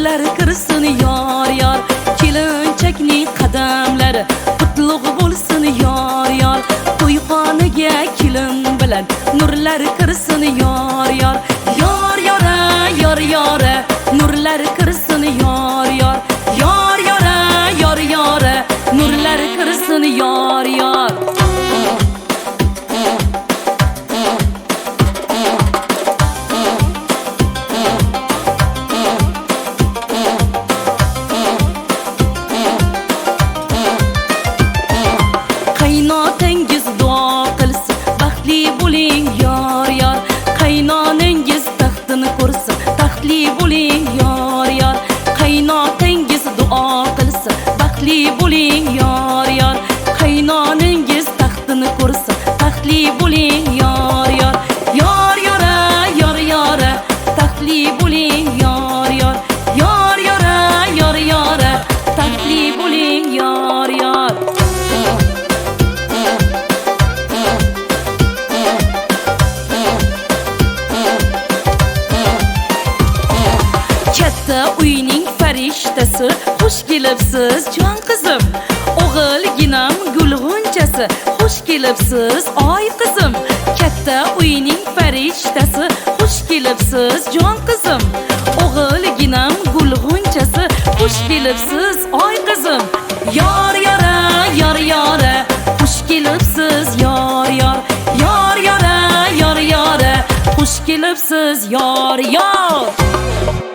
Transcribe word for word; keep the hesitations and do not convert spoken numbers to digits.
nurlar kirsin yor yor. Kelinchakning qadamlari qutlug' bo'lsin yor yor. To'yxonaga kelin bilan nurlar kirsin yor yor. Yor yora yor yora nurlar kirsin yor yor. Yor yora yor yora nurlar kirsin yor yor. Qaynotangiz duo qilsin, baxtli bo'ling yor yor. Qaynonangiz taxtini ko'rsin, taxtli bo'ling yor yor. Qaynotangiz duo qilsin, baxtli bo'ling yor yor. Qaynonangiz taxtini ko'rsin, taxtli bo'ling yor yor. Yor yora yor yora taxtli bo'ling yor yor. Yor yora yor yora taxtli bo'ling yor yor. Katta uyning farishtasi, xush kelibsiz jon qizim. O'g'ilginam gulg'unchasi, xush kelibsiz oy qizim. Katta uyning farishtasi, xush kelibsiz jon qizim. O'g'ilginam gulg'unchasi, xush kelibsiz oy qizim. Yor yora yor yora xush kelibsiz yor yor. Yor yora yor yora xush kelibsiz yor yor.